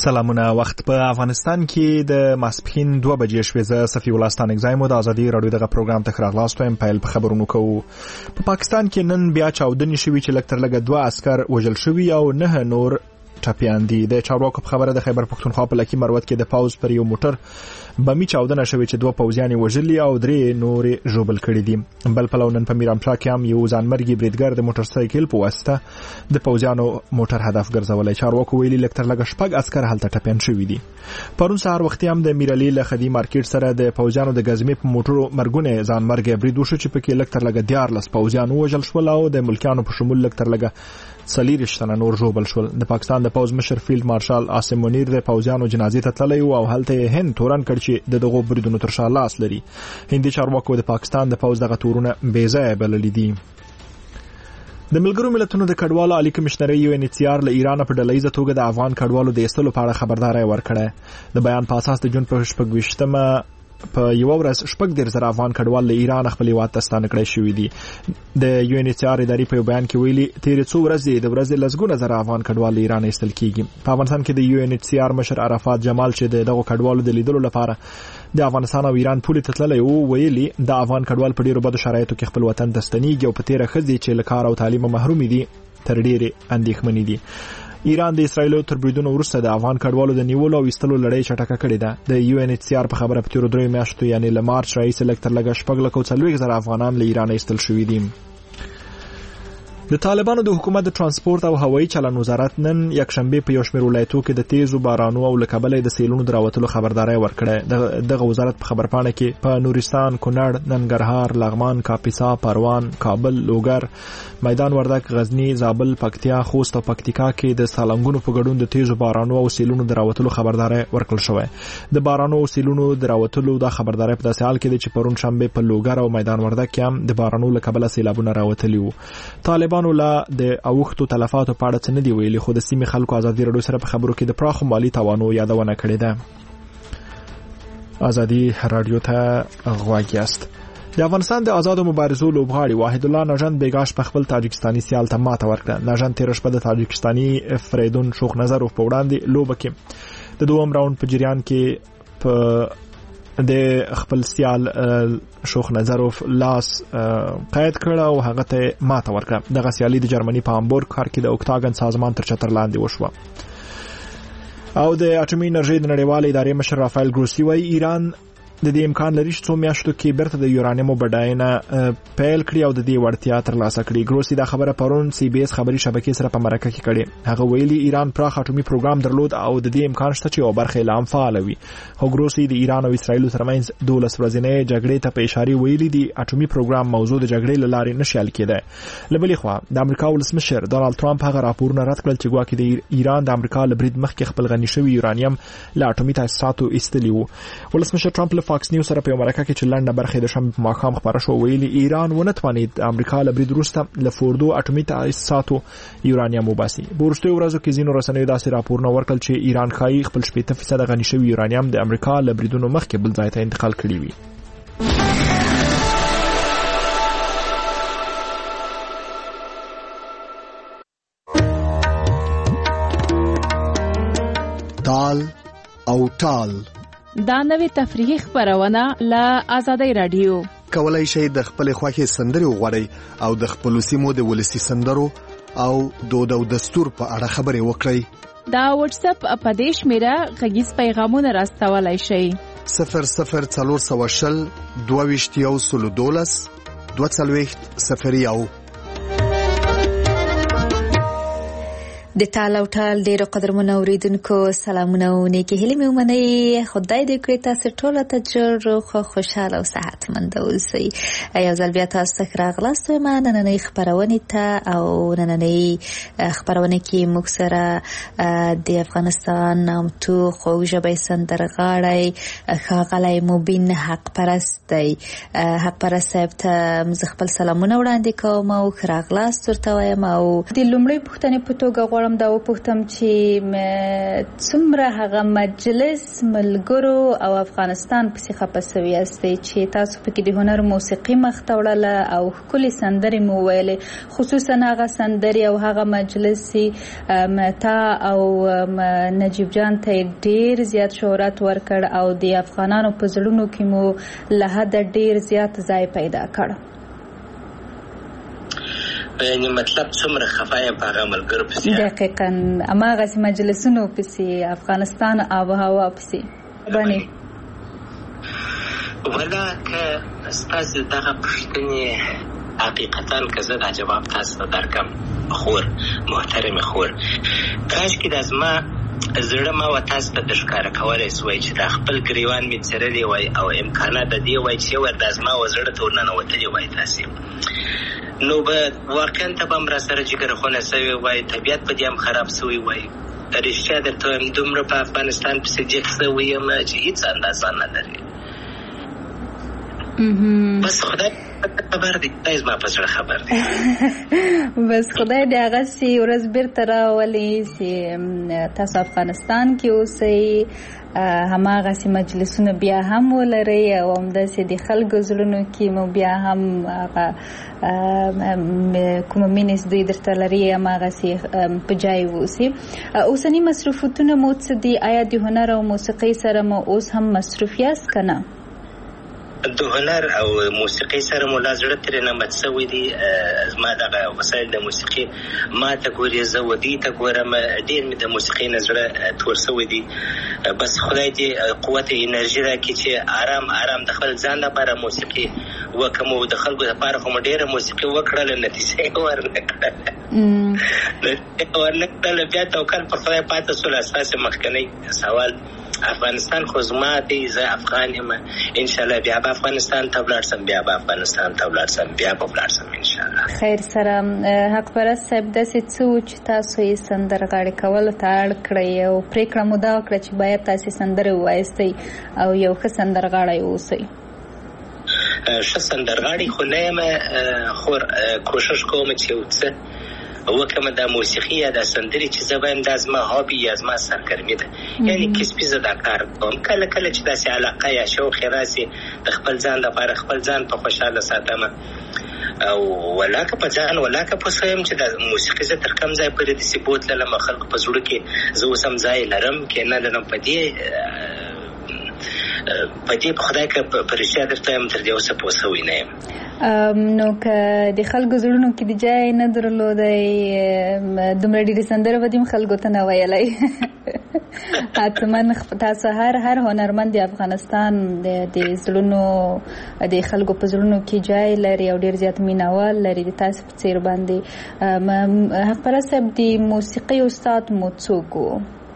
سلامونه. وخت په افغانستان کې د ماسپښین 2 بجې شوې. زه صفي الله ستانکزی مو د ازادي رادیو دغه پروګرام ته راغلاست وایم. پیل په خبرونو کوو. په پاکستان کې نن بیا چاودنې شوې چې لږ تر لږه 2 عسكر وژل شوي او 9 نور ټپیان دي. د چارواکو په خبره د خیبر پختونخوا په لکی مروت کې د پاوز پر یو موټر بمی چاودنه شوې چې 2 پوځیان وژلي او 3 نور ژوبل کړي دي. بل په لونن په میرامشاه کې هم یو ځانمرګي بریدګر د موټر سایکل په واسطه د پوځیانو موټر هدف ګرځولای. چارواکو ویلي لکه تر لږه شپږ عسكر هلته ټپیان شوي دي. پرون سهار وختي هم د میرعلی له خدي مارکیټ سره د پوځیانو د غزمې په موټرو مرګونه ځانمرګي برید وشو چې پکې لکه تر لږه 14 پوځیان وژل شول او د ملکیانو په شمول لکه تر لږه 40 نور ژوبل شول. د پاکستان د پوځ مشر فیلډ مارشال عاصم منیر د پوځیانو جنازې ته تللی او هلته هند تورن کړ چې دغه بریدونو تر شا لاس لري. هندي چارواکو د پاکستان د پوځ دغه تورونه بې ځایه بللي دي. د ملګرو ملتونو د کډوالو عالی کمشنر UNHCR له ایران په ډلهیزه توګه د افغان کډوالو د ایستلو په اړه خبرداري ورکړه. د بیان په اساس د جون په 28مه په یو ورځ 14,000 افغان کډوال له ایران خپل هیواد ته ستانه کړي شوي دي. د UNHCR اداري په بیان کې ویلي تیر څو ورځې د ورځې لسګونه زره افغان کډوال له ایران ایستل کیږي. په افغانستان کې د UNHCR مشر عرفات جمال چې دغه کډوالو د لیدلو لپاره د افغانستان او ایران پولې ته تللی وو ویلي د افغان کډوال په ډیرو بدو شرایطو کې خپل وطن ته ستنیږي او په تیره ښځې چې له کار او تعلیم محروم دي تر ډیرې اندېښمنې دي. ایران د اسرایل تر بریدونو وروسته د افغان کډوالو د نیولو او ایستلو لړۍ چټکه کړې ده. د UNHCR په خبره په تیرو 3 میاشتو یعنی له مارچ راهیسې لږ تر لږه 4,40,000 افغانان له ایران ایستل شوي دي. د طالبانو د حکومت د ترانسپورت او هوایي چلن وزارت نن یکشنبه په یو شمېر ولایتونو کې د تیزو بارانو او له کبله د سیلونو دراوتلو خبرداري ورکړه. دغه وزارت په خبرپاڼه کې په نورستان، کونړ، ننګرهار، لغمان، کاپیسا، پروان، کابل، لوګر، میدان وردګ، غزنی، زابل، پکتیا، خوست او پکتیکا کې د سالنګونو په ګډون د تیزو بارانو او سیلونو دراوتلو خبرداري ورکړل شوې. د بارانو او سیلونو دراوتلو د خبرداري په داسې حال کې چې پرون شنبه په لوګر او میدان وردګ کې هم د بارانو له کبله سیلابونه راوتلي وو. طالبانو لا د اوختو تلفاتو په اړه څه نه دی ویلي، خو د سیمې خلکو ازادي رادیو سره په خبرو کې د پراخو مالي تاوانو یادونه کړې ده. ازادي رادیو ته غوږ یاست. د افغانستان د آزادو مبارزو لوبغاړي واحد الله نژند بیګاش په خپل تاجکستاني سیال ته ماته ورکړه. نژند تیر شپه د تاجکستاني فریدون شوخ نظرو په وړاندې لوبه کې د دوم راوند په جریان کې په د خپل سیال شوخ نظروف لاس قید کړه او هغه ته ماته ورکړه. دغه سیالي د جرمني په هامبورګ ښار کې د اوکتاګن سازمان تر چتر لاندې وشوه. او د اټومي انرژي د نړیوالې ادارې مشر رافایل ګروسی وايي ایران د دې امکان لري چې څو میاشتو کې برته د یورانیم بډاینه پیل کړي او د دې وړتیا ترلاسه کړي. ګروسی دا خبره پرون CBS خبري شبکې سره په مرکه کې کړې. هغه ویلي ایران پراخ اټومي پروګرام درلود او د دې امکان شته چې یو برخه اعلان فعال وي. خو ګروسی د ایران او اسرایل ترمنځ 12 ورځې جګړې ته په اشاره ویلي دي اټومي پروګرام موضوع د جګړې لارې نشي حل کېدای. لبلې خو د امریکا ولسمشر ډونالد ټرمپ هغه راپورونه رد کړل چې ګواکې د ایران د امریکا له برید مخکې خپل غني شوی یورانیم له اټومي تاسیساتو ایستلی وو. ولسمشر ټرمپ له فاکس نیوز سره په مرکه کې چې لنډه برخه د شنبه په ماښام خبره شو ویلي ایران ونه توانید امریکا له برید وروسته له فوردو اټومي تاسیساتو یورانیم وباسي. په وروستیو ورځو کې ځینو رسنیو داسې راپورونه ورکړل چې ایران ښایي خپل 80% غني شوی یورانیم د امریکا له بریدونو مخکې بل ځای ته انتقال کړی وي. تال او ټال دا نوې تفریحي خبرونه له آزادۍ رادیو. کولای شئ د خپل خوښې سندرې وغواړئ او د خپل سیمو د ولسی سندرو او دود او دستور په اړه خبرې وکړئ. دا واتس اپ په دې شمیره غږیز پیغامونه راستولای شئ. 00420 22 22 د تال او ټال ډیرو قدرمنو اوریدونکو سلامونه او نیکی هیلې مې ومنئ. خدای دې کړي تاسو ټول ته جوړ خو خوشاله او صحتمند اوسئ. یو ځل بیا تاسو ته راغلاست ما نننۍ خبرونه ته او نننۍ خبرونه کې موږ سره د افغانستان نامتو خوږژبی سندرغاړی ښاغلی مبین حق پرست دی. حق پرست صاحب ته زه خپل سلامونه وړاندې کوم او راغلاست ورته وایم او د لومړۍ پوښتنې په توګه غواړم غواړم دا وپوښتم چې څومره هغه مجلس ملګرو او افغانستان پسې خپه سوي یاستئ چې تاسو پکې د هنر موسیقي مخته وړله او ښکلې سندرې مو ویلې، خصوصا هغه سندرې او هغه مجلس تا او نجیب جان ته ډېر زیات شهرت ورکړ او د افغانانو په زړونو کې مو له حده ډېر زیات ځای پیدا کړ. یعنی مطلب څومره خفه یم په هغه ملګرو پسې. دقیقاً هماغسې مجلسونو پسې، افغانستان آب و هوا پسې باندې. ولا که ستاسو دغه پوښتنې حقیقتا که زه دا جواب تاسو ته درکړم، خور محترم خور، کاشکې دا زما زړه ما و تاسو ته ښکاره کولی سوی چې دا خپل ګریوان مې څرلی وای او امکانات د دې وای چې ور دا زما و زړه ته ورننوتلي وای تاسې، نو به واقعا ته به هم را سره جګرخونه سوی وای، طبیعت به دې هم خراب سوی وای. رښتیا درته وایم دومره په افغانستان پسې جګ سوی یم چې هېڅ اندازه نه لري. بس خدای خبر دی، خدای زما په زړه خبر دی. بس خدای دې هغسې ورځ بیرته راولي چې تاسو افغانستان کې اوسئ، هماغسې مجلسونه بیا هم ولرئ او همداسې د خلکو زړونو کې مو بیا هم هغه کومه مینې دوی درته لري هماغسې په جای واوسي. اوسني مصروفیتونه مو څه دي؟ آیا د هنر او موسیقۍ سره مو اوس هم مصروف یاست که نه؟ د هنر او موسیقۍ سره مو لا زړه ترې نه مات سوی دی. زما دغه وسایل د موسیقي ما ته ګورې، زه ودې ته ګورم، ډېر مې د موسیقۍ نه زړه تور سوی دی. بس خدای دې قوت انرژي راکړي چې آرام آرام د خپل ځان لپاره موسیقي وکړم او د خلکو لپاره خو مو ډېره موسیقي وکړله، نتیجه یې ورنه کړله. بیا توکل په خدای پاتې سول. اساسې مخکنی سوال افغانستان خو زما دی، زه افغان یم، انشاءالله بیا به افغانستان ته ولاړ سم، بیا به افغانستان ته ولاړ سم، بیا به ولاړ سم انشاءالله. خیر سره حق پرست صاحب داسې څه و چې تاسو یې سندرغاړي کولو ته اړ کړئ او پرېکړه مو دا وکړه چې باید تاسې سندرې ووایستئ او یو ښه سندرغاړی واوسئ؟ ښه سندرغاړی خو نه یم خور، کوشش کوم چې یو څه وکړم د موسیقي یا د سندرې چې زه وایم دا زما هابي یا زما سرګرمي ده، یعنې کسبي زه دا کار کوم. کله کله چې داسې علاقه یا شوق یې راسي د خپل ځان لپاره خپل ځان په خوشحاله ساتم او ولاکه په ځان ولاکه په څه یم چې د موسیقي زه تر کم ځای پورې داسې بوتللم خلکو په زړه کې زه اوس هم ځای لرم که نه لرم، په دې خدای که په رښتیا درته یم تر دې اوسه پوه سوی نه یم. نو که د خلکو زړونو کې د جای نه درلودی دومره ډېرې سندرې به دې خلکو ته نه ویلی. حتما تاسو هر هنرمند د افغانستان د زړونو د خلکو په زړونو کې جای لري او ډېر زیات مینوال لري د تاسو په څېر باندې. حق پرست صاحب د موسیقۍ استاد مو څوک و؟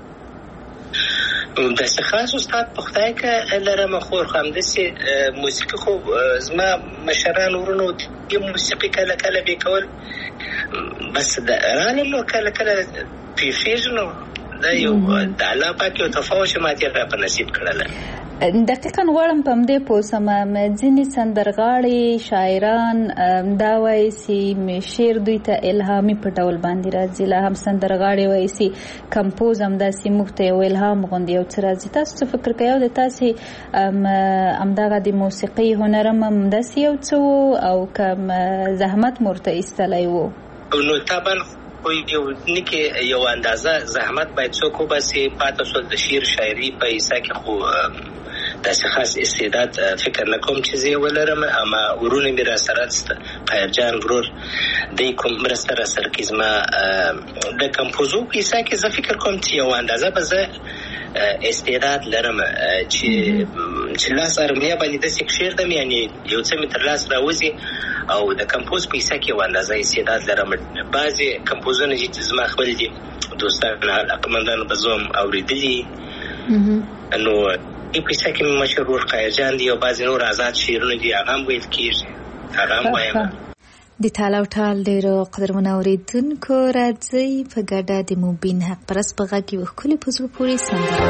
داسې خاص استاد په خدای که لرم خور، خو همداسې موسیقي خو زما مشران ورونو د موسیقي کله کله بې کول بس رالل نو کله کله پیښېږي، نو دا یو د الله پاک یو تفاوت چې ما تېر را په نصیب کړله. دقیقاً غواړم په همدې پوه شم، ځینې سندرغاړي شاعران دا وایي چې شعر دوی ته الهامي په ډول باندې راځي، لا هم سندرغاړي وایي چې کمپوز همداسې موږ ته یو الهام غوندې یو څه راځي. تاسو څه فکر کوئ د تاسې همدغه د موسیقۍ هنر هم همداسې یو څه و او که زحمت مو ورته ایستلی و؟ نو طبعا یو نکې یو اندازه زحمت باید څوک وباسي. پاته شول د شعر شاعري په حصه کې خو داسې خاص استعداد فکر نه کوم چې زه ولرم، اما ورونه مې را سره قایرجان ورور دی کوم مرسته را سره کې زما د کمپوزو په حصه کې زه فکر کوم چې یو اندازه به زه استعداد لرم چې لاس ارمیا باندې داسې شعر دم، یعنی یو څه مې تر لاس راوځي او د کمپوز په حصه کې یو اندازه استعداد لرم. بعضې کمپوزونه چې زما خپل دي دوستان علاقمندانو به زه هم اورېدلي، نو په حصه کې مې مشهور قایرجان دي او بعضې نور آزاد شعرونه دي، هغه هم ویل کېږي، هغه هم وایم. د تال او ټال ډېرو قدرمنو اورېدونکو راځئ په ګډه د مبین حق پرست په غږ یوه ښکلې په زړه پورې سندره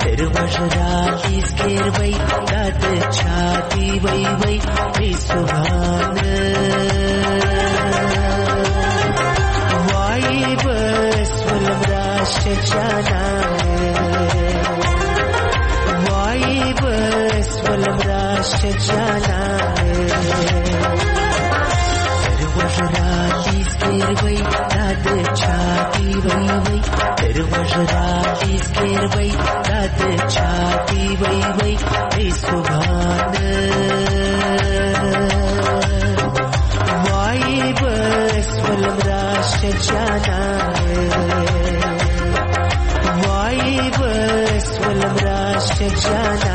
ter vajralis kervai dat chati vai vai subhan vai bas walam rashjana vai bas walam rashjana ter vajralis kervai dat chati vai vai ter vajralis kervai dat chati vai vai subhan vai bas walam rashjana vai bas walam rashjana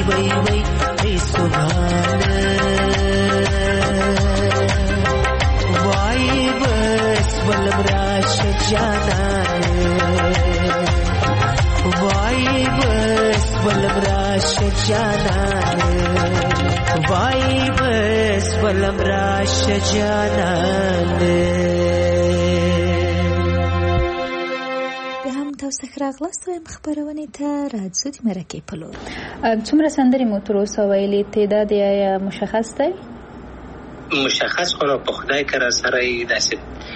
وای وای ای سبحانه وای بس ولم راشه جانانه وای بس ولم راشه جانانه وای بس ولم راشه جانانه تاسو ښه راغلاست وایم خبرونه ته راځو د مرکې په لور. څومره سندرې مو تر اوسه ویلي تعداد یا مشخص دی؟ مشخص خو په خدای کرا سره داسې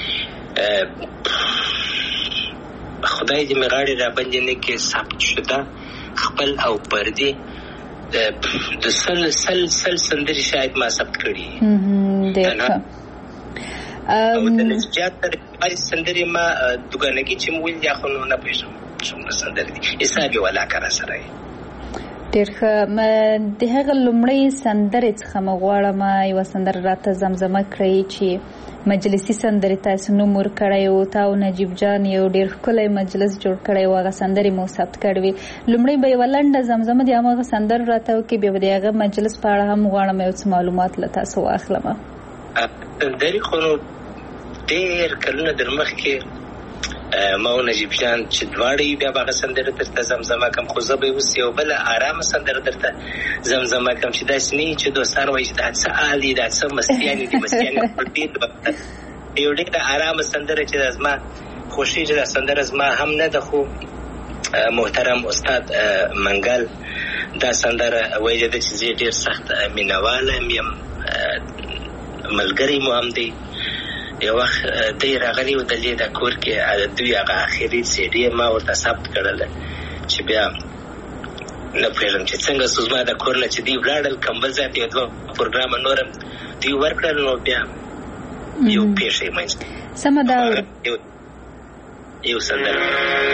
خدای دې مغاړي را باندې نه کې ثبت شده خپل او پردي د سل سندرې شاید ما ثبت کړي ډېر او د نجات تر سندرې ما دغه چې مول یا خو نه پېژم څومره سندرې دي حساب ولا کرا سره ډېر ښه. د هغه لومړی سندرې څخه مغواړم یو سندره راته زمزمه کړئ چې مجلسي سندرې تاسو نوم ورکړی و تا او نجیب جان یو ډېر ښکلی مجلس جوړ کړی و هغه سندرې مو ثبت کړې وې. لومړی به یوه لنډه زمزمه د هماغه سندرو راته وکړي بیا به د هغه مجلس په اړه هم غواړم یو څه معلومات له تاسو واخلم. سندرې خو نو ډېر کلونه در مخکې ما او نجیب جان چې دواړه بیا هغه سندره درته زمزمه کوم خو زه به اوس یو بله ارامه سندره درته زمزمه کوم چې داسې نه چې دوستان وایي چې دا څه حال دي دا څه مستیانې دي مستیانې یو ډېره ارامه سندره چې زما خوښي چې دا سندره زما هم نه ده خو محترم استاد منګل دا سندره ویلې ده چې زه ډېر سخت مینهوال یم ملګری مو هم دی. یو وخت دی راغلی و د دې د کور کې دوی هغه اخري سیډي ما ورته ثبت کړله چې بیا نه پوهېږم چې څنګه سو زما د کور نه چې دوی ولاړل کمبل ځای ته یو دوه پروګرامه نور هم دوی ورکړل نو بیا یو پېښه یې منځ سمه ده یو سندره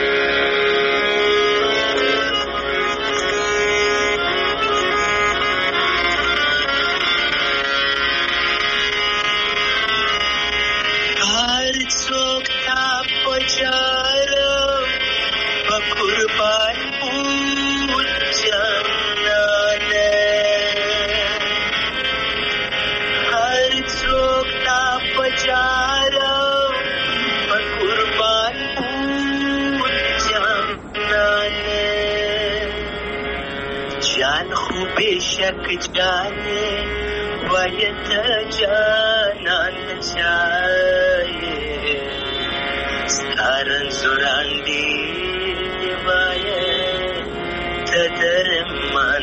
बेशक जाने वयत जानन चाहिए सारन सुरांडी दिवाये तदर मन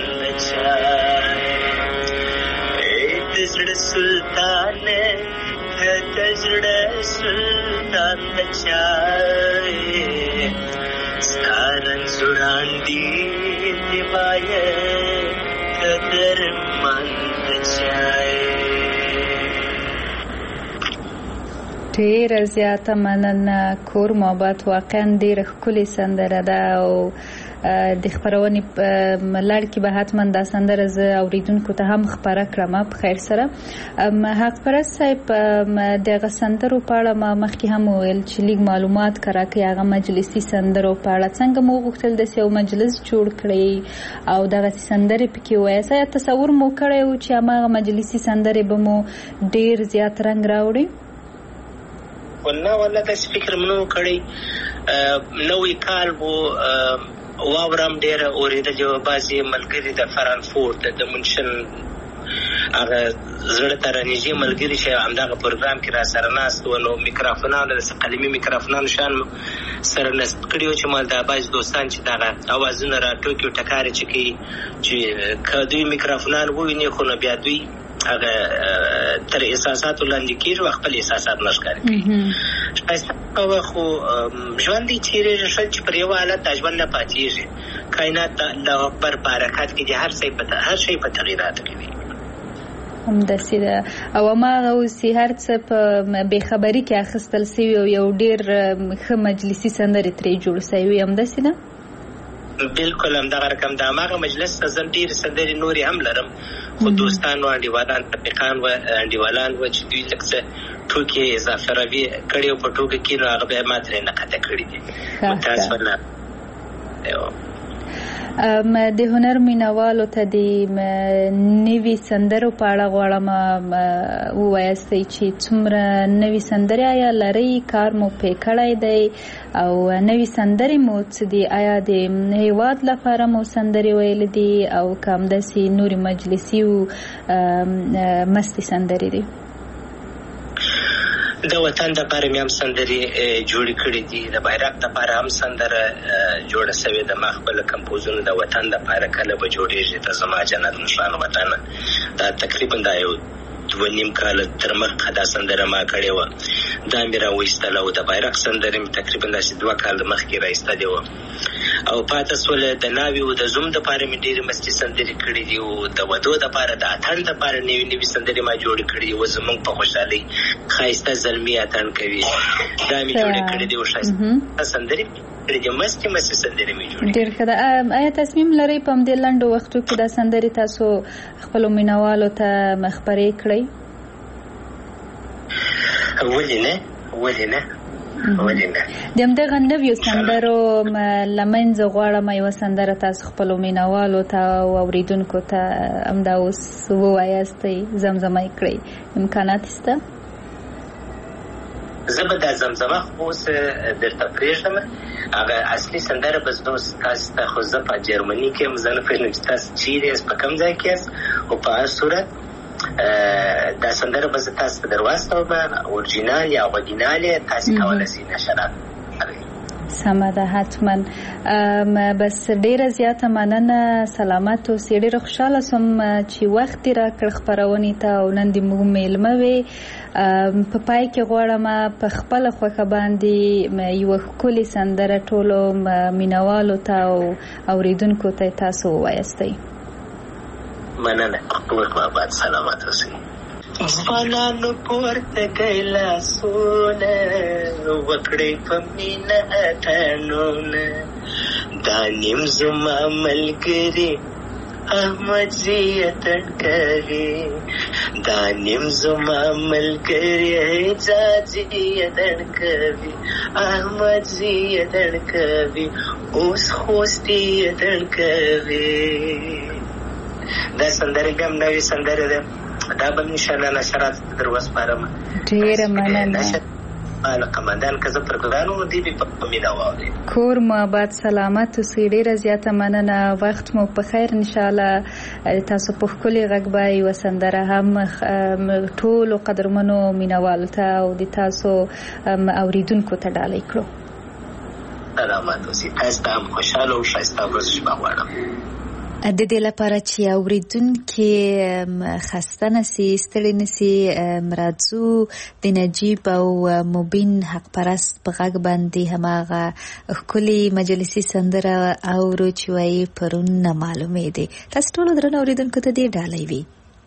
चाहिए तजड़ सुल्तान तजड़ सुल्तान चाहिए सारन सुरांडी दिवाये قدر مند چای. ډېره زیاته مننه. کور محبت واقعا ډېره ښکلې سندره ده او د خپرونې لړ کې به حتما دا سندره زه اوریدونکو ته هم خپره کړم په خیر سره. حق پرست صاحب د هغه سندرو په اړه ما مخکې هم وویل چې لږ معلومات راکړئ هغه مجلسي سندرو په اړه څنګه مو غوښتل داسې یو مجلس جوړ کړئ او دغسې سندرې پکې ووایاست. آیا تصور مو کړی و چې هماغه مجلسي سندرې به مو ډېر زیات رنګ راوړي؟ والله داسې فکر مې نه و کړی. نوی کال و واورم ډېره اورېدلې وه. بعضې ملګري د فرانکفورت د منشن هغه زړه ته رانږدې ملګري چې همدغه پروګرام کې را سره ناست وو نو میکروفونانو داسې قلمي میکروفونانو شان سره نصب کړي وو چې مال دا بعضې دوستان چې دغه اوازونه را ټوکي او ټکارې چې کوي چې که دوی میکروفونان وویني خو نو بیا دوی هغه تر احساساتو لاندې کېږي او خپل احساسات نه ښکاره کوي. ښایسته خو ژوند دی تېرېږي ښه چې پر یو حالت دا ژوند نه پاتېږي. کائنات د الله اکبر په حرکت کې دي هر شی په تغییراتو کې وي. همداسې ده او هماغه اوس هر څه په بېخبري کې اخیستل سوي او یو ډېر ښه مجلسي سندرې ترې جوړ سوي همداسې ده. بالکل همدغه رقم د هماغه مجلس ته زه ډېرې سندرې نورې هم لرم خو دوستان و انډیوالان رفیقان و انډیوالان و چې دوی لږ څه ټوکې اضافه روي کړي او په ټوکه کې نو هغه بیا ما ترې نقده کړي دي. متاسفانه د هنر مینوالو ته د نوي سندرو په اړه غواړم ووایاستئ چې څومره نوي سندرې آیا لرئ، کار مو پې کړی دی او نوي سندرې مو څه دي؟ آیا د هیواد لپاره مو سندرې ویلې دي او که همداسې نورې مجلسي او مستې سندرې دي؟ د وطن د لپاره مې هم سندرې جوړې کړې دي، د بیرغ د لپاره هم سندره جوړه شوې ده. ما خپل کمپوزونه د وطن د لپاره کله به جوړېږي ته زما جنت نشان وطن، دا تقریبا دا یو 2.5 کال تر مخکې دا سندره ما کړې وه، دا مې راویستله او د بیرغ سندرې مې تقریبا داسې 2 کال مخکې راایستلې وه او پاته سوله. د ناوې او د زوم دپاره مې ډېرې مستې سندرې کړې دي او د ودو دپاره د اتڼ دپاره نوي نوي سندرې ما جوړې کړې دي. اوس زموږ په خوشحالۍ ښایسته زلمي اتڼ کوي، دا مې جوړې کړې دي او ښایسته سندرې مستې سندرې مې جوړې. ډېر ښه ده. آیا تصمیم لرئ په همدې لنډو وختو کې دا سندرې تاسو خپلو مینوالو ته خپرې کړئ؟ ولې نه د همدغه نویو سندرو له منځه غواړم یوه سندره تاسو خپلو مینوالو ته او اورېدونکو ته همدا اوس ووایاستئ، زمزمه یې کړئ، امکانات شته؟ زه به دا زمزمه اوس درته پرېږدم. هغه اصلي سندره به زه تاسو ته، خو زه په جرمني کې یم، زه نه پوهېږم چې تاسو چیرې یاست، په کوم ځای کې یاست، او په هر صورت دا سندره به زه تاسو ته درواستوم، اورجینال یا اورجینال یې تاسو کولی شئ نشرات کړئ. سمه ده، حتما. بس ډیره زیاته مننه، سلامت اوسئ. ډیره خوشحاله سوم چې وخت دې راکړ خپرونې ته او نن دې موږ میلمه وې. په پای کې غواړم په خپله خوښه باندې یوه ښکلې سندره ټولو مینوالو ته او اورېدونکو ته تاسو ووایاستئ. مننه، آباد سلامت اوسئ. ځوانانو پورته کړئ لاسونه، وکړئ په مینه اتڼونه، دا نیم زما ملګري احمدزي اتڼ کوي، دا نیم زما ملګري اعجازي اتڼ کوي، احمدزي اتڼ کوي، اوس خوستي اتڼ کوي. دا سندره بیا هم نوې سندره ده، دا به انشاءالله نشرات در وسپارم. ډېره مننه. قمندان که زه پروګرام و دی په مینه واورئ. کور مو آباد، سلامت اوسئ. ډېره زیاته مننه، وخت مو په خیر. انشاءالله تاسو په ښکلي غږ به یوه سندره هم ټولو قدرمنو مینوالو ته او د تاسو اورېدونکو ته ډالۍ کړو. سلامت اوسئ. تاسو ته هم خوشحاله او ښایسته ورځ شپه غواړم. د دې لپاره چې اوریدونکي خسته نشي، ستړي نشي، راځو د نجیب او مبین حق پرست په غږ باندې هماغه ښکلي مجلسي سندره اورو چې وایي پرون نه معلومې دي. تاسو ټولو درنو اوریدونکو ته دې ډالۍ وي.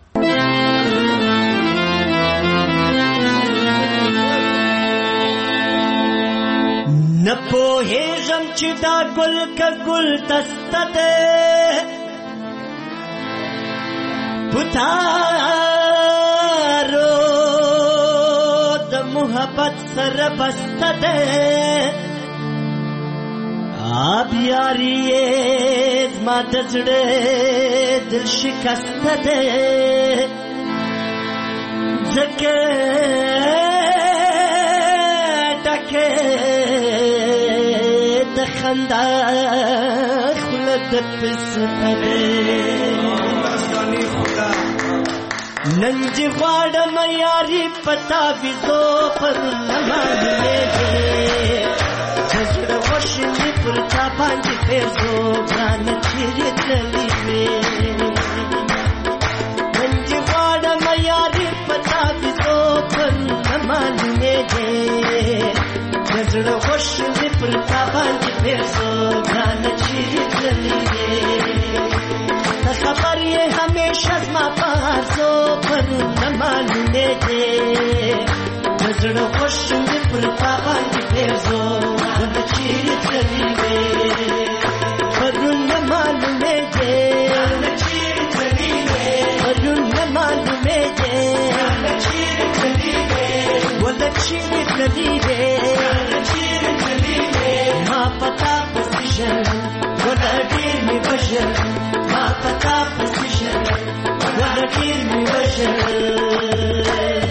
نه پوهېږم چې دا ګل که ګل دسته ده، پتارو د محبت سره بسته ده، آب یاری زما د زړه دل شکسته ده، ځکه ډکه د خندا خوله د پسته ده. نن چې غواړم یاري پتا ویزو پر لمانې دې، زړه وشلې پر تا باندې پیسو ګران چیرې تللی وې. نن چې غواړم یاري پتا ویزو پر لمانې دې، زړه وشلې پر تا باندې پیسو ګران چیرې تللی وې. خبر یہ ہمیشہ زما پارزو پر نماننے دے، نظر خوش میں پر پابان کی پیرزو ود چیر چلی وے، پر نماننے دے، چیر چلی وے، پر نماننے دے، چیر چلی وے، ود چیر چلی وے، چیر چلی وے. ما پتا پسیشن ود دیر میں بش ډیر مې وژل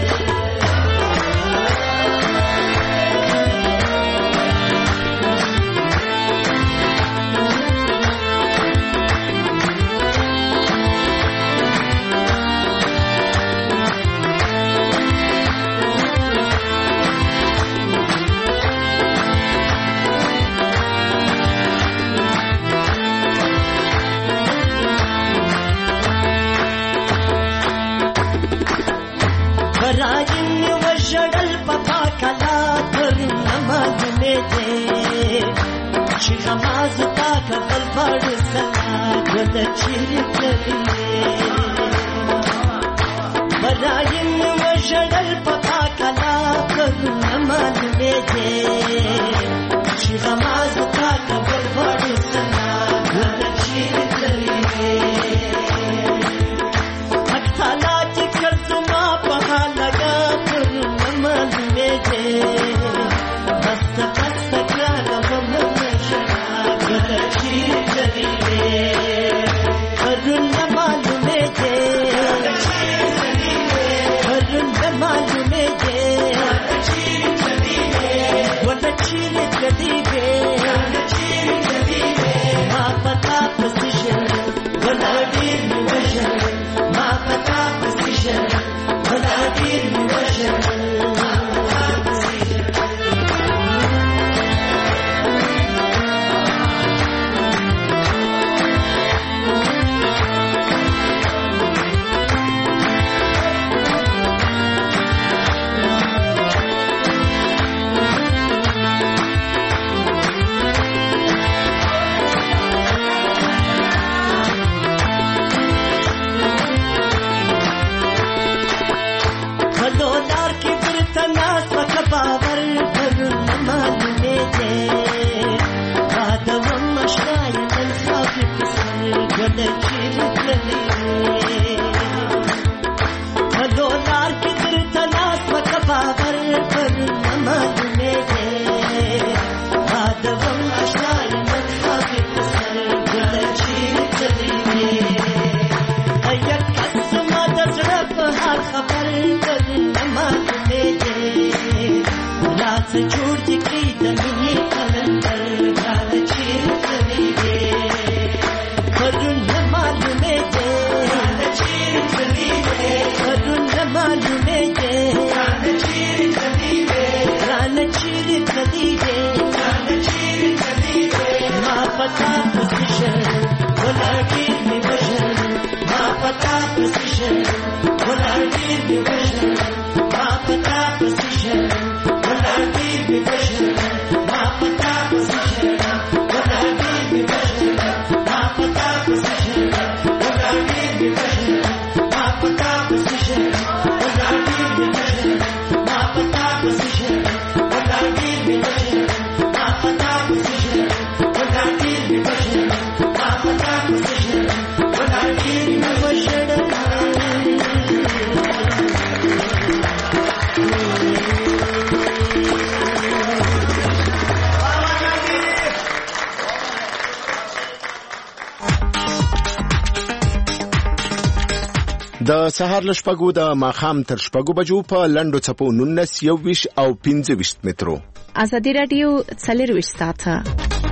د سهار له شپږو د ماښام تر شپږو بجو په لنډو څپو 19 21 او 25 مترو. ازادي رادیو 24 ساعته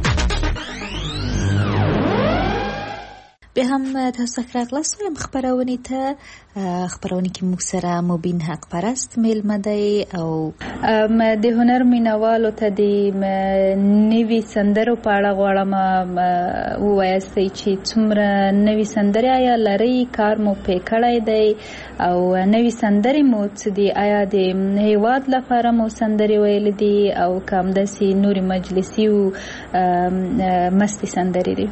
به هم تاسو خلاص یم خبرونه ته خبرونه کې موږ سره مبین حق پرست میلمه دی او د هنر مینوالو ته د نوي سندرو په اړه غواړم ووایاستئ چې څومره نوي سندرې آیا لرئ کار مو پې کړی دی او نوي سندرې مو څه دي آیا د هیواد لپاره مو سندرې ویلې دي او که همداسې نورې مجلسي او مستې سندرې دي؟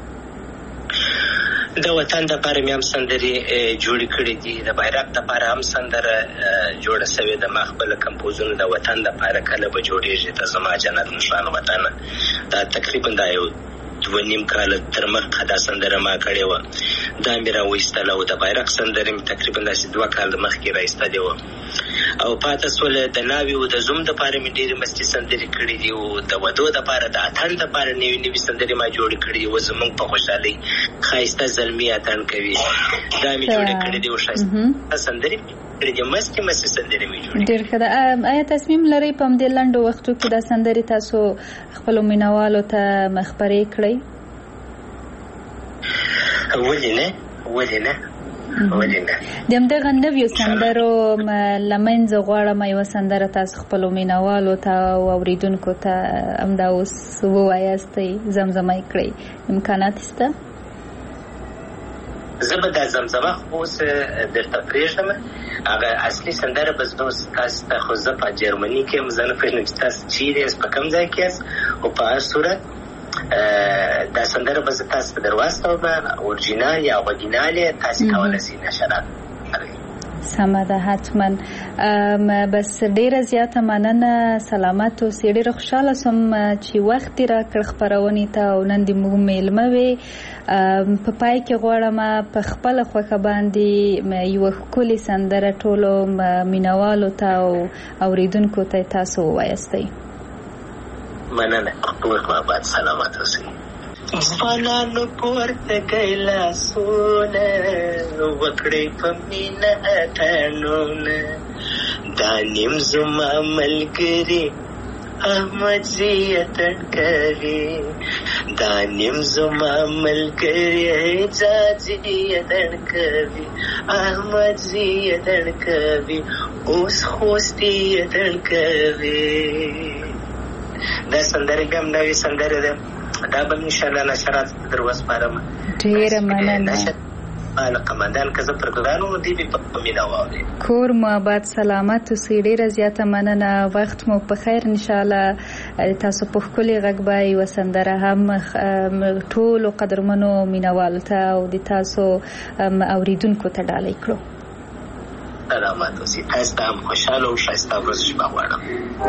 د وطن د لپاره مې هم سندرې جوړې کړې دي، د بیرغ د لپاره هم سندره جوړه سوې ده. ما خپل کمپوزونه د وطن د لپاره کله به جوړېږي ته زما جنت نشان وطن، دا تقریبا دا یو 2.5 کال تر مخه دا سندره ما کړې وه، دا مې راویستله او د بیرغ سندره مې تقریبا داسې 2 کال مخکې راایستلې وه. او پاتې سول د ناوي او د زوم د پاره مې ډېرې مستي سندرې کړې دي او د ودو د پاره د اتڼ د پاره نوي سندرې ما جوړې کړې دي او زمونږ په خوشحالۍ ښایسته زلمي اتڼ کوي دا مې جوړې کړې دي او ښایسته سندرې کړې دي مستي سندرې مې جوړې ډېر ښه ده. آیا تصمیم لرئ په همدې لنډو وختو کې دا سندرې تاسو خپلو مینوالو ته خپرې کړئ؟ ولې نه د همدغه نویو سندرو له منځه غواړم یوه سندره تاسو خپلو مینوالو ته او اورېدونکو ته همدا اوس ووایاستئ، زمزمه یې کړئ، امکانات شته؟ زه به دا زمزمه اوس درته پرېږدم. هغه اصلي سندره به زه اوس تاسو ته، خو زه په جرمني کې یم، زه نه پوهېږم چې تاسو چیرې یاست، په کوم ځای کې یاست، خو په هر صورت دا سندره به زه تاسو ته درواستوم، اورجینال یا غوږینال یې تاسې کولی شئ نشرات کړئ. سمه ده، حتما. بس ډیره زیاته مننه، سلامت اوسئ. ډیره خوشحاله سوم چې وخت دې راکړ خپرونې ته او نن دې موږ میلمه وې. په پای کې غواړم په خپله خوښه باندې یوه ښکلې سندره ټولو مینوالو ته او اورېدونکو ته تاسو ووایاستئ. مننه، آباد سلامت اوسئ. ځوانانو پورته کړئ لاسونه، وکړئ په مینه اتڼونه، دا نیم زما ملګري احمدزي اتڼ کوي، دا نیم زما ملګري اعجازي اتڼ کوي، احمدزي اتڼ کوي، اوس خوستي اتڼ کوي. دا سندرې هم نوې سندرې ده، دا به انشاءالله نشرات در وسپارم. ډېره مننه. قمندان که زه پروګرام و دی به په مینه واوري. کور مو آباد، سلامت اوسئ. ډېره زیاته مننه، وخت مو په خیر. انشاءالله تاسو په ښکلي غږ به یوه سندره هم ټولو قدرمنو مینوالو ته او د تاسو اورېدونکو ته ډالۍ کړو. سلامت اوسئ. تاسو ته هم خوشحاله او ښایسته ورځ شپه غواړم.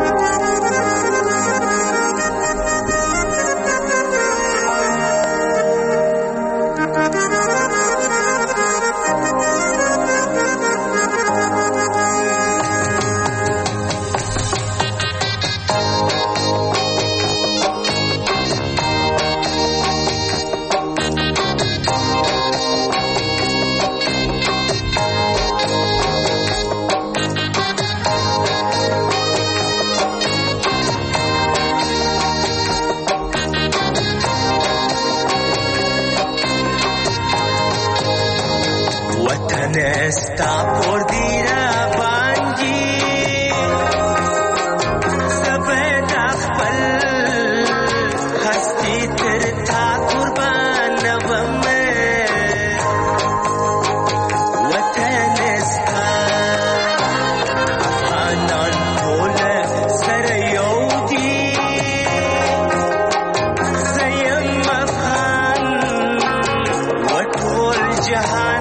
Está por dira banji sabed akhbal hasti terta qurban nawam watan esta anan pole sarayodi sayam afghan watul jahan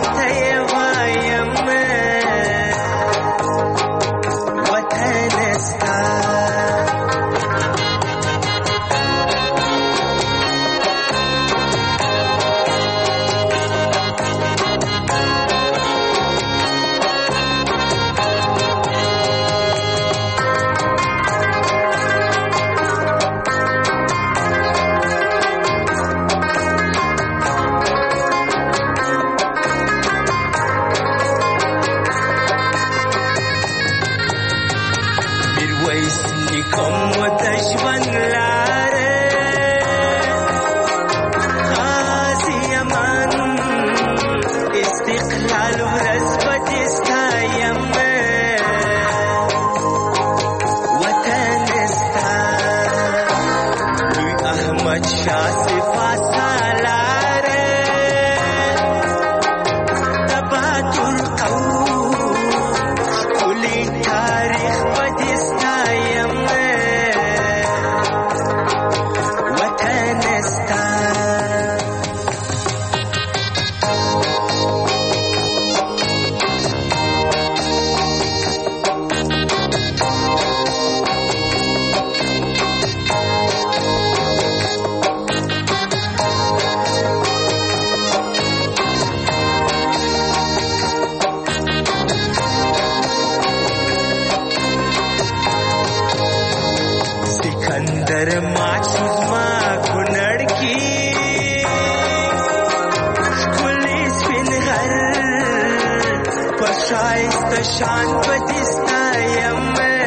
شان بدستا يمه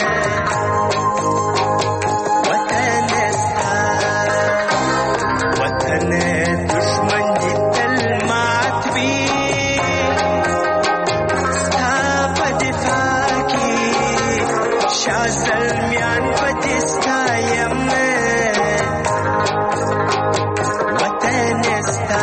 وطن استا وطن دشمن دي تل مات بي ستا بدفاع کی شاه زلمیان بدستا يمه وطن استا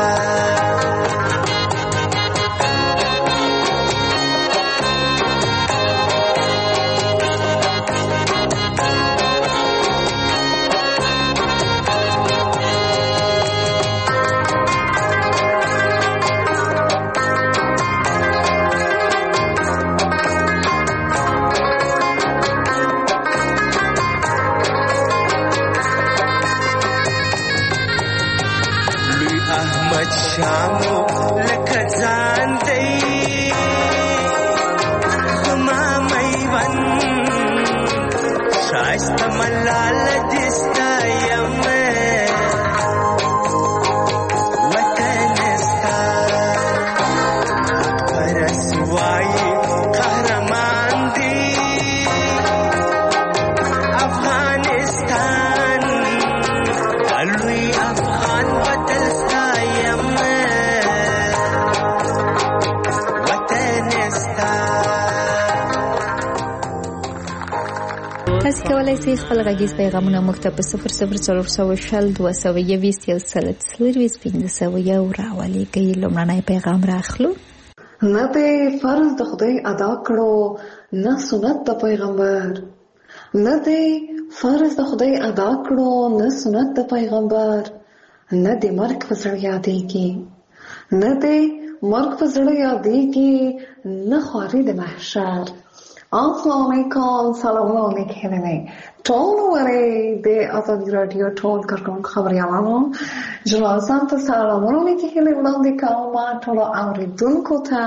شامو لکه ځان دی زما میوند ښایسته ملاله دې ستایمه وطن ستا پرس وایي قهرمان دی افغانستان لوی افغان وطن تاسو کولای شئ خپل غږیز پیغامونه موږ ته په 00422 راولېږئ. لومړنی پیغام راخلو. نه دی فرض د خدای ادا کړو نه سنت د پیغمبر، نه دی فرض د خدای ادا کړو نه سنت د پیغمبر، نه دی مرګ په زړه یادېږي، نه دی مرګ په زړه یادېږي، نه خواري د محشر. السلام علیکم، سلامونه علیکم. ټول وری د آزادی رادیو ټول کارکونکو خبریالانو جنازان ته سلامونه علیکم وړاندې کوم. ټول اوریدونکو ته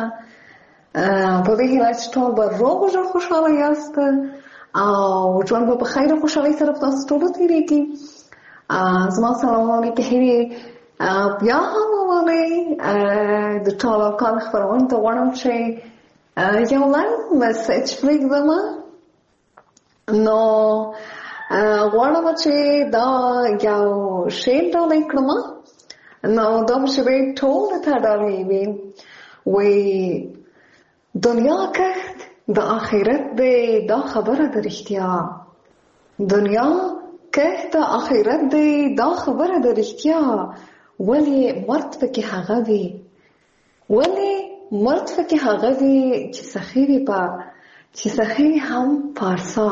په دې هیله چې ټول به روغ او خوشحاله یاست او ژوند به په خیر او خوشحالۍ سره تاسو ټول تیریږي. زما سلامونه علیکم. بیا هم ولی د ټول کار خبرونه ته غواړم چې یو لنډ میسج پرېږدم. نو غواړم چې دا یو شعر ډالۍ کړم. نو دا به شعر ټولو ته ډالۍ وي. وایي دنیا کښت د آخرت دی، دا خبره د رښتیا. دنیا کښت د آخرت دی، دا خبره د رښتیا. ولې مرد پکې هغه وي، ولې مرد فکر هغه وی چې سخیوی په چې سخیوی هم پارسا.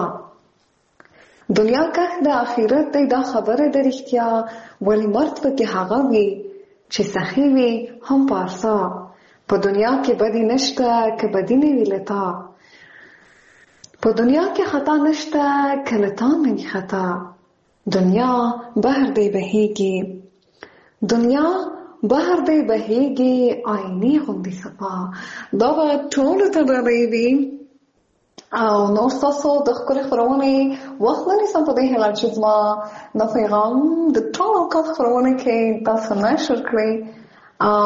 دنیا که د آخرت دی، دا خبره د رښتیا. ولی مرد فکر هغه وی چې سخیوی هم پارسا. په دنیا کې بدی نشته که بدی نه وی لتا، په دنیا کې خطا نشته که لتا نه وی خطا. دنیا بهر دی بهیږي، دنیا بهر دی بهیږي آینې غوندې صفا. دا به ټولو ته ډالۍ وي او نور ستاسو د ښکلې خپرونې وخت نه نیسم په دې هیله چې زما دا پیغام د ټولو کال خپرونې کې تاسو نشر کړئ او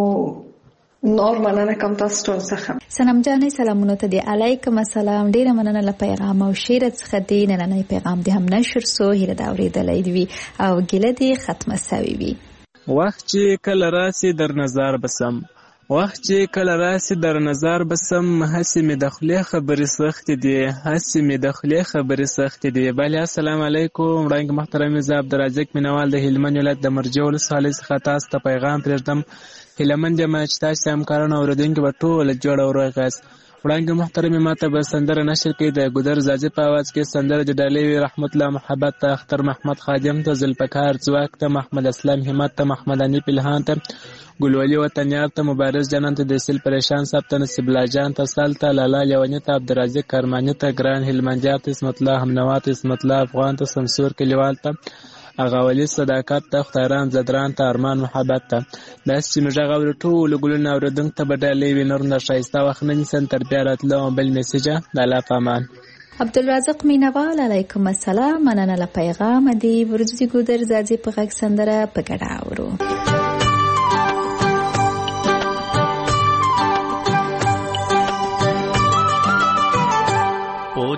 نور مننه کوم تاسو ټول څخه. سلام جانې، سلامونه ته دی. علیکم السلام. ډیره مننه له پیغام او شعر څخه دی. نننی پیغام دی هم نشر سو هیله دا اورېدلی وي او ګیله دی ختمه سوي وي. وخت چې کله راسي در نظر بسم، وخت چې کله راسي در نظر بسم. هسې مې د خولې خبرې سختې دي، هسې مې د خولې خبرې سختې دي. بله السلام علیکم. وړاندې محترم زه عبدالرزاق مینوال د هلمند ولایت د مرجع ولسوالۍ څخه تاسو ته پیغام پرېږدم. هیلهمند یم چې تاسو همکاران او اورېدونکي به ټول جوړ او روغ یاست. وړاندې محترمې ماته به سندره نشر کړي د ګودر زاځي په اواز کې. سندره د ډالۍ وي رحمت الله محبت ته، اختر محمد خادم ته، ذوالفقار ځواک ته، محمد اسلام همت ته، محمد انیف الهان ته، ګلولي وطنیار ته، مبارز جانان ته، دسیل پریشان صاحب ته، نصیب الله جان ته، سال ته، لالا لیونی ته، عبدالرزاق کرمانی ته، ګران هلمندیار ته، اسمت الله همنوا ته، اسمت الله افغان ته، سمسور کلیوال ته، اغاولی صداقت ته، خطاران زدران ته، ارمان محبت ته. داسې چې موږ غږ اورو ټولو ګلونو اورېدونکو ته به ډالۍ وي. نور نه ښایسته وخت نه نیسم تر بیا راتلو بل میسیجه د الله په امان. عبدالرزاق مینوال علیکم السلام. مننه له پیغام دی. ورځي ګودر زاځي په غږ سندره په ګډه اورو.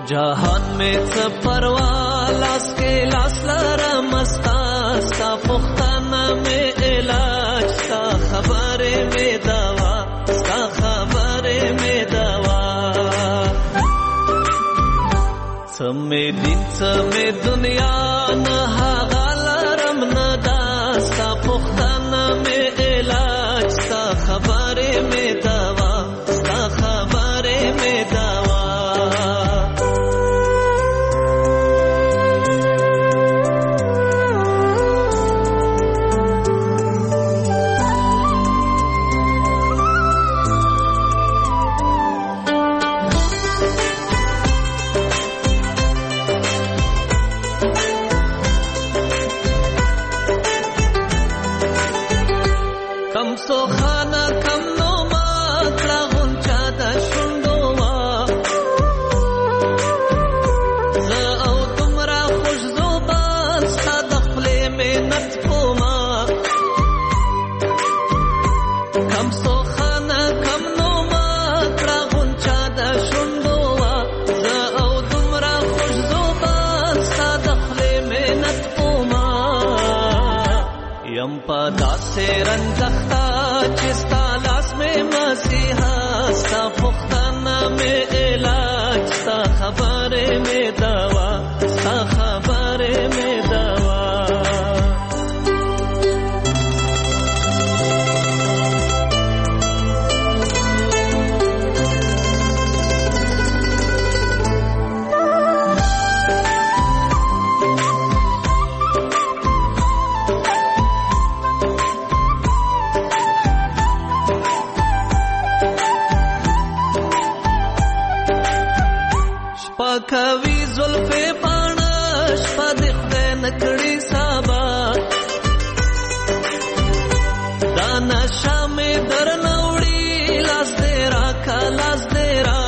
جهان میں څه پروا لاس کې لاس لرم ستا ستا پختانه مې علاج ستا خبرې مې دوا ستا خبرې مې دوا څه مې دین څه مې دنیا نه هغه لرم نه دا ستا پختانه مې علاج ستا خبرې مې دوا ستا خبرې مې دوا رنزختا چستا لاس میں مسیحا ستا پختانہ میں علاج ستا خبرے میں دوا ستا خبرے میں دوا کوي زلفې پاڼه شپه د خدای نکړي سابا دا نشه مې درنه وړي لاس دې راکه لاس دې را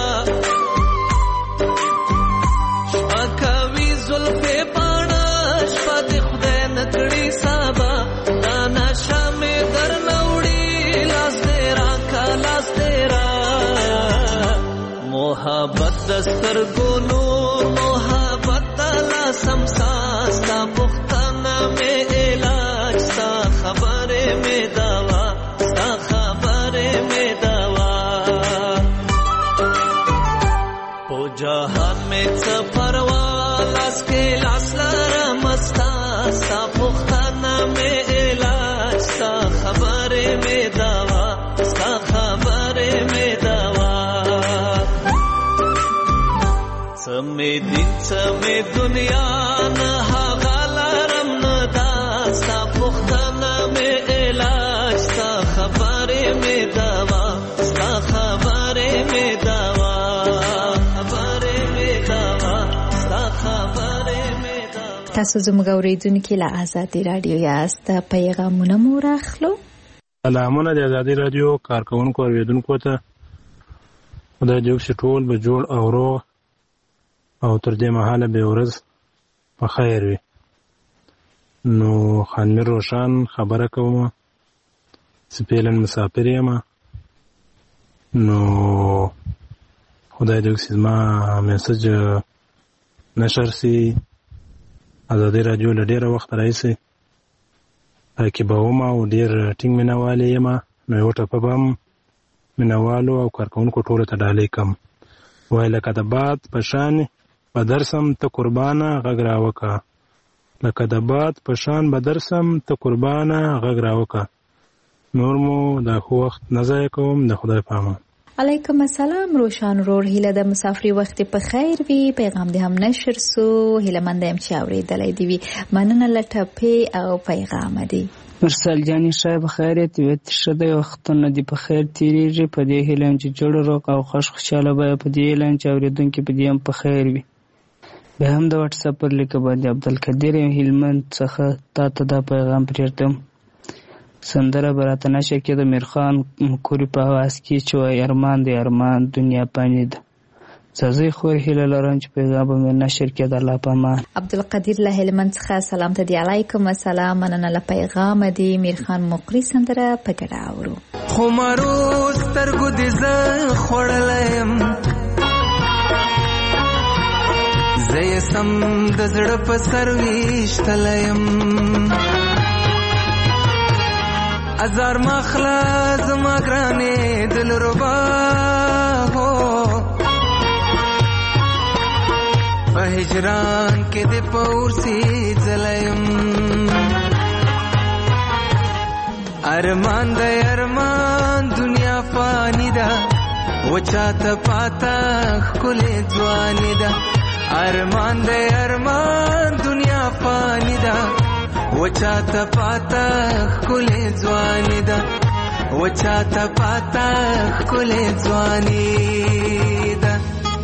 شپه کوي زلفې پاڼه شپه د خدای نکړي سابا دا نشه مې درنه وړي لاس دې راکه لاس دې را محبت دستر گونو محبت تلا سمسا ستا پختانہ میں علاج ستا خبرے میں دوا ستا خبرے میں دوا پو جہان میں څه پروا لاس کے لاس لرم ستا ستا پختانہ میں علاج ستا خبرے میں دوا ستا خبرے میں دوا سمې دین سمې دنیا نه هغه لرم نه دا ستا پختانه مې علاج ستا خبرې مې دوا ستا خبرې مې دوا خبرې مې دوا ستا خبرې مې دوا تاسو زموږ اورېدونکي له آزادي رادیو یاست پیغامونه مو راخلو سلامونه د آزادي رادیو کارکونکو اوریدونکو ته خدای دې وکړي ټول به جوړ او روغ او تر دې مهاله به ورځ په خیر وي نو خانمیر روشن خبره کوم سپیلن مسافر یم نو خدای دې وکړي زما میسج نشر سي آزادي رادیو له ډېره وخت راهیسې پکې به وم او ډېر ټینګ مینهوال یم نو یو ټپه به هم مینهوالو او کارکوونکو ټولو ته ډالۍ کړم وایي لکه د باد په شان بدرسم ته قربانه غږ راوکه لکه د باد په شان بدرسم ته قربانه غږ راوکه نور مو د خو وخت نه ضایع کوم د خدای په امان علیکم السلام روشن رور هیله د مسافری وخت په خیر وي پیغام دې هم نشر سو هیله مند يم چې اورېدلې دی وي مننه لټپې او پیغام دی مرسل جاني شای بخیر ته وت شده وختونه دی په خیر تیریږي په دې هیله چې جوړ روغ او خوشاله به په دې هیله چې اورېدونکو په دې هم په خیر وي به هم د واتس اپ پر لیک باندې عبدالقدیر هلمند څخه تاسو دا پیغام پریږدم سندره براته نشه کې د میرخان کوری په आवाज کې چې ارمان دی ارمان دنیا پانی ده زازي خور هیله لرم چې پیغام مې نشر کې د الله په امان عبدالقدیر له هلمند څخه سلام ته دی علیکم السلام مننه له پیغام دی میرخان مقری سندره په ګډه اورو خو مرو سترګو دې ز خړلم زه سم د زړه په سر ویشتلیم ازار مخلا زما ګرانې دلربا هو په هجران کې د پورسي ځلیم ارمان د ارمان دنیا فانی ده وچاته پاتا ښکلې ځواني ده ارمان د ارمان دنیا فانی ده وچاته پاتا ښکلې ځواني ده وچاته پاتا ښکلې ځواني ده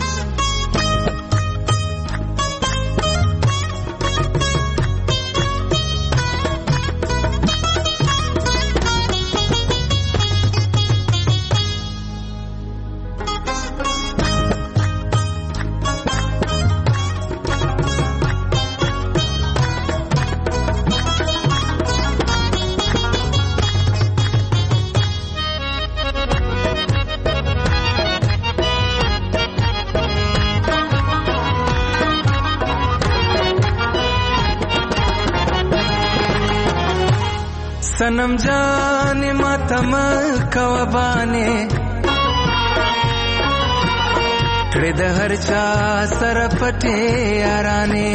सनम जाने मातम कवबाने ट्रेद हर चा सर पटे याराने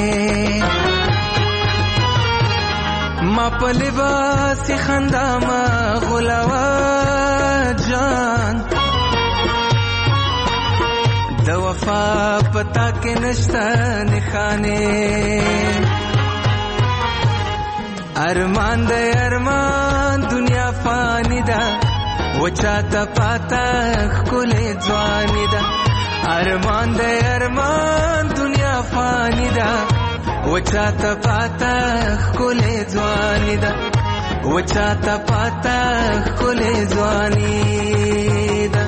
मा पलिबासी खंदा मा गुलावा जान द वफा पता के नश्ता निखाने ارمان د ارمان دنیا فانی ده وچاته پاتا ښکلې ځواني ده ارمان د ارمان دنیا فانی ده وچاته پاتا ښکلې ځواني ده وچاته پاتا ښکلې ځواني ده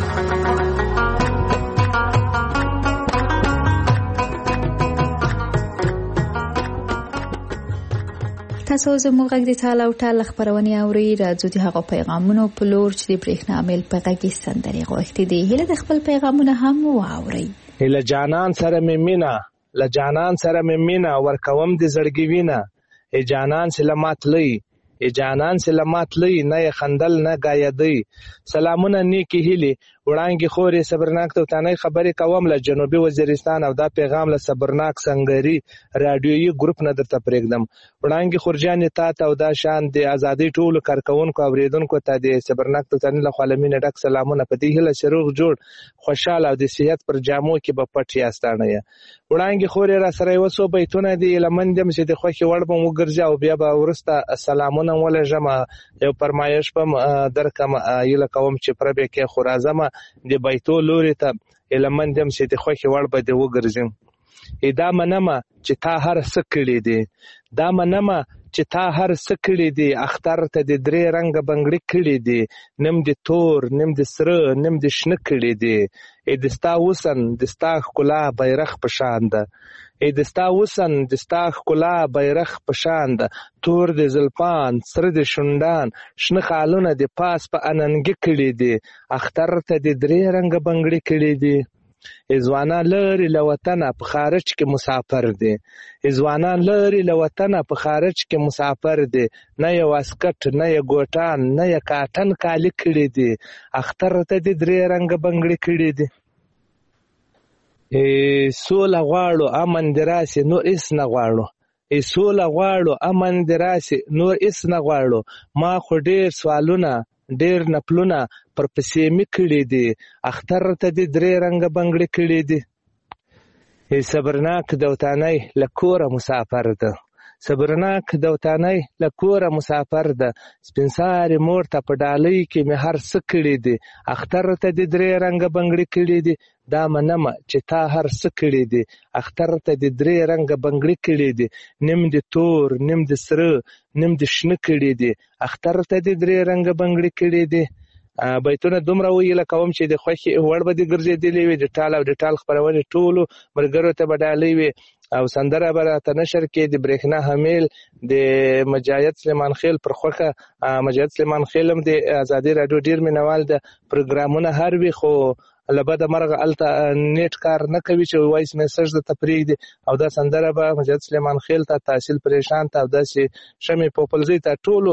تاسو زموږ غږ د ټال او ټال خبرونه اوري راځو د هغو پیغامونو په لور چې د برېښنا میل په غږ سندري غوښتي دي هله د خپل پیغامونه هم واوري هله جانان سره مې مینا ل جانان سره مې مینا ورکوم د زړګي وینا ای جانان سلامات لئی ای جانان سلامات لئی نه خندل نه گایدی سلامونه نیکی هلی وړانګي خوري صبرناک ته تانه خبرې کوم له جنوبي وزیرستان او دا پیغام له صبرناک سنگري رادیويي ګروپ نه درته پرېږدم وړانګي خورجان ته او دا شان د ازادي ټولو کارکونکو اوریدونکو ته د صبرناک ته تانه له خالمین ډک سلامونه په دې هله شروع جوړ خوشاله او د صحت پر جامو کې به پټ یاستانه وړانګي خوري را سره وسو بیتونه دی لمندم چې د خوخي وړ به وګرځي او بیا به ورسته سلامونه ولجم یو فرمایش په درکم یله کوم چې پربه کې خورازم د بیتو لوري ته لمندم چې د خوخي وړ به دی وګرځم دا منمه چې تا هر څه کړی دی دا منمه چې تا هر څه کړی دی اختر ته د درې رنګ بنگړي کړی دی نم د تور نم د سره نم د شنه کړی دی دستا وسن دستا ښکلا بیرغ په شان ده دستا وسن دستا ښکلا بیرغ په شان ده تور د زلفان سره د شونډان شنه خالونه د پاس په اننګي کړی دی اختر ته د درې رنګ بنگړي کړی دی ځوانان لري له وطنه په خارج کې مسافر دي ځوانان لري له وطنه په خارج کې مسافر دي نه یو واسکټ نه یو ګوټان نه یو کاټن کالي کړي دي اختر ته د درې رنګ بنگړي کړي دي سوله غواړو امن دراسي نور اس نه غواړو سوله غواړو امن دراسي نور اس نه غواړو ما خو ډیر سوالونه ډیر نپلونه پر پسې می کړي دي اختر ته د درې رنګ بنگړي کړي دي صبرناک دوتانای لکوره مسافر ده صبرناک دوتانای لکوره مسافر ده سپینساري مور ته په ډالۍ کې می هر څه کړي دي اختر ته د درې رنګ بنگړي کړي دي دا منمه چې تا هر څه کړي دي اختر ته د درې رنګ بنگړي کړي دي نیم د تور نیم د سره نیم د شنه کړي دي اختر ته د درې رنګ بنگړي کړي دي بیتونه دومره ویله کوم چې د خوښي وړ به دي ګرځېدلې وي د ټال او د ټال خپرونې ټولو ملګرو ته به ډالۍ وي او سندره به راته نشر کې د برېښنا حمیل د مجاهد سلیمان خیل پر خوښه مجاهد سلیمان خیل هم د ازادي راډیو ډیر مینوال ده پروګرامونه هر وي خو لبد مرغه الته نیټ کار نه کوي چې وایس میسج د تفریق دي او دا سندره به مجید سلیمان خیل ته تحصیل پریشان ته داسې شمې پوپلزی ته ټولو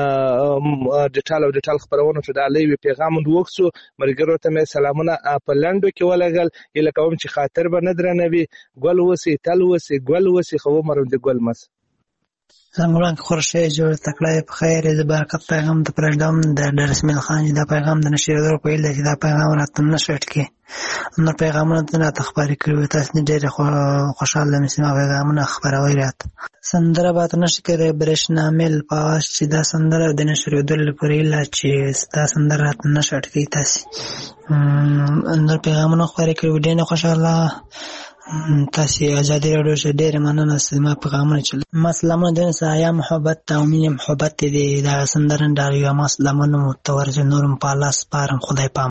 ډیټال خبرونه چې د علی پیغام وکړو مرګرو ته مې سلامونه په لندو کې ولګل اله کوم چې خاطر به نه درنوي ګل وسی تل وسی ګل وسی خو مرو د ګل مس زموږ خورشه جوړ تکړه په خیر د برکت پیغام د پرېږدم د رسمیل خان دا پیغام د نشریدو په اله چې دا پیغام راته نشټ کې نو پیغامونه د نه تخباري کړو تاسو ډېر خوشاله مې سم پیغامونه خبروي راته سندره به نشي کېږي برېښنامل پاس چې دا سندره د نشریدو لپاره اله چې دا سندره راته نشټ کې تاسو نو پیغامونه خبرې کړو ډېر خوشاله تاسو ازادي راډیو شه ډېر مننه سم پیغامونه چل مسلمانو د سایا محبت او مینه محبت دې دا سندرن داریو مسلمانو متورج نورم پالاس پارم خدای پام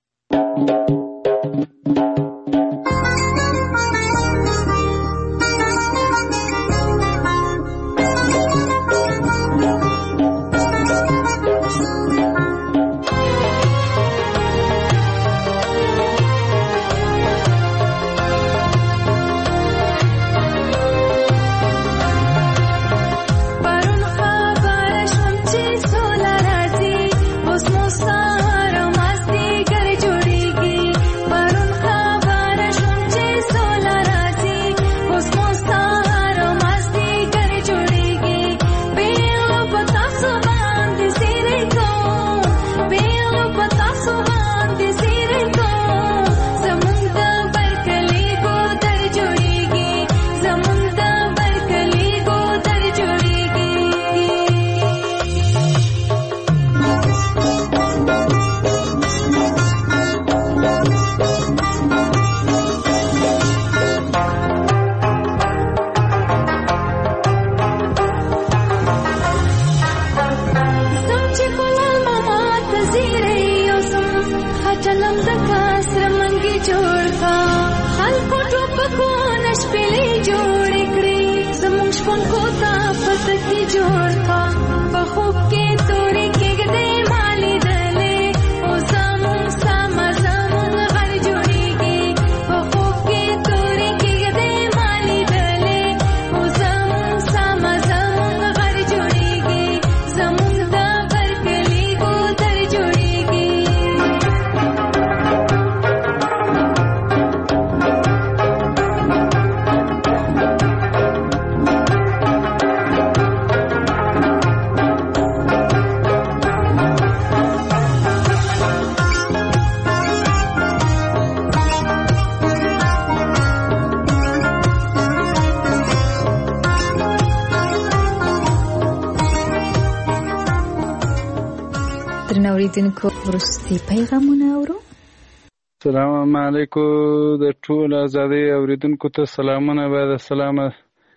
اوریدونکو ورستي پیغامونه اورو. السلام علیکم د ټول ازادي اوریدونکو ته سلامونه بعد سلامه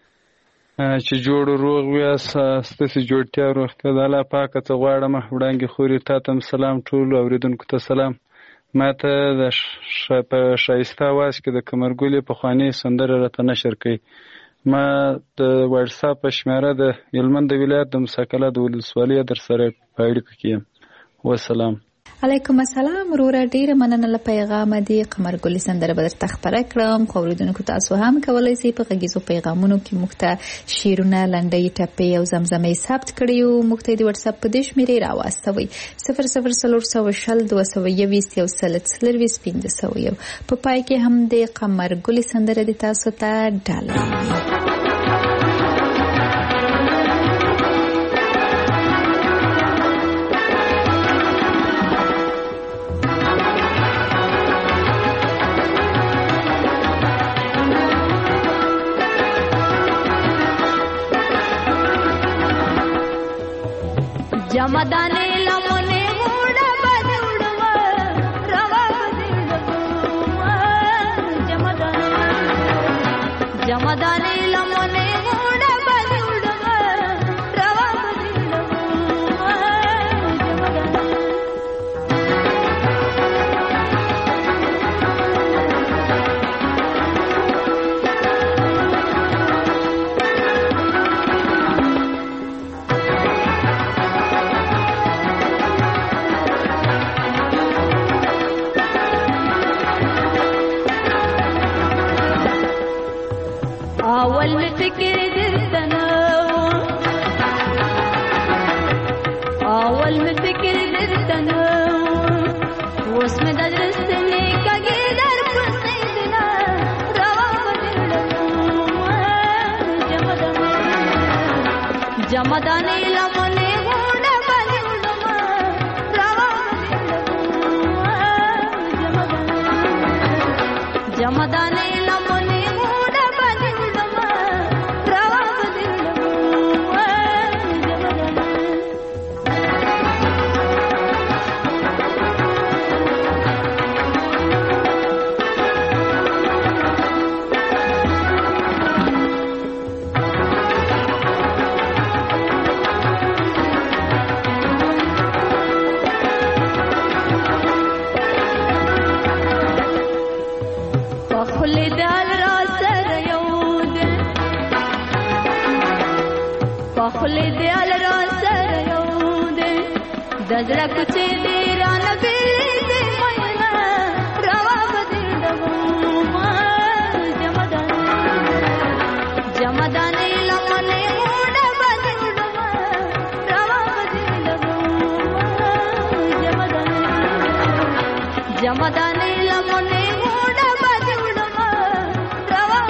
چې جوړ روغ ویاست ستاسو جوړتیا روغتیا د الله پاک ته غواړم وړاندې خوري تاسو سلام ټول اوریدونکو ته سلام ماته د شایسته आवाज کې د کمرګولې په خواني سندره راته نشر کړي ما د واتس اپ شمیره د یلمند ولایت د مساکله د ولسوالۍ در سره پایډ کړم والسلام علیکم السلام ورور ډیره مننه له پیغام دی قمرګل سندره بدر تخبره کړم خو ورودونکو تاسو هم کولای شئ په غږیزو پیغامونو کې مخته شیرونه لنډۍ ټپې او زمزمې ثبت کړئ مخته دی واتس اپ په دې شمیرې راوستوي 004022 په پای کې هم د قمرګل سندره د تاسو ته ډاله जमदाने लमने मुड़ा बदुड़वा रवा बदुड़वा जमदाने लमने मुड़ा बदुड़वा रवा اول می فکر درتنه اول می فکر درتنه اوس می د درستنې کږې در پسېدنه روا بدلم جمدانې لمنې غونډه بدلم روا بدلم جمدانې لمنې غونډه بدلم روا دزړه کوڅې دې رانه بیلې دې مینا روا بدلم جمدانې لمنې غونډه بدلم روا بدلم جمدانې لمنې غونډه بدلم روا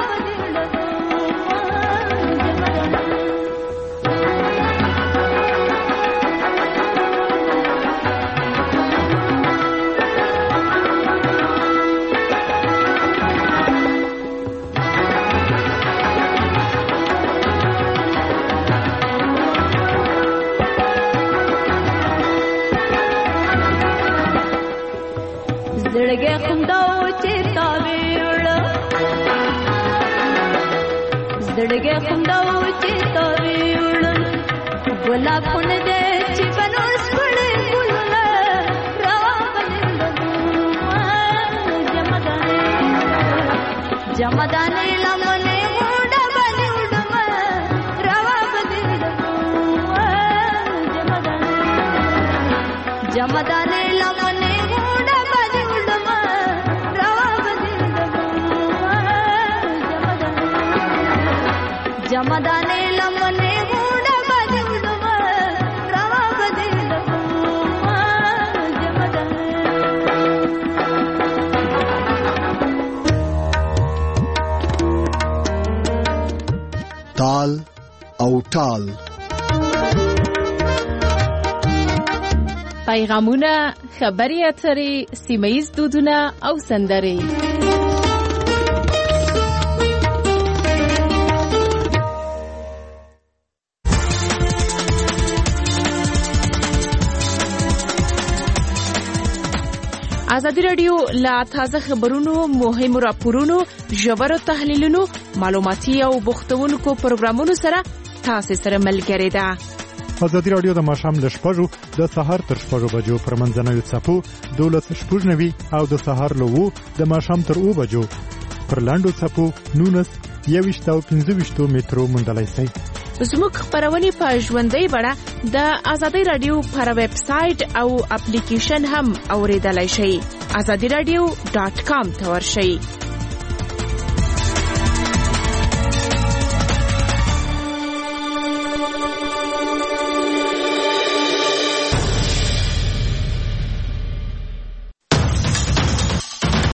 زړګي خونداو چې تاویړ زړګي خونداو چې تاویړ ګلاب خون دې چې بنوس پړې ګلونه روا بدلم جمدانې لمنې غونډه بدلم روا بدلم جمدانې لمنې جمدانې لمنې غونډه بدلم روا بدلم تال او ټال پیغامونه خبري اترې سیمه‌ییز دودونه او سندرې ازادي رادیو لا تازه خبرونو مهمو راپورونو ژورو تحلیلونو معلوماتي او بوختونکو پروګرامونو سره تاسو سره ملګری ده. ازادي رادیو د ماښام ل 6:00 د سهار تر 6:00 بجو پر منځنوي څپو 12:90 او د سهار له 2 د ماښام تر 2 بجو پر لاندو څپو 19:25 مترو موندلای شئ. زموږ خبرونه په ژوندۍ بڼه د ازادي رادیو پر ویب سټ او اپلیکیشن هم اوریدلای شئ. azadiradio.com ته ورشئ.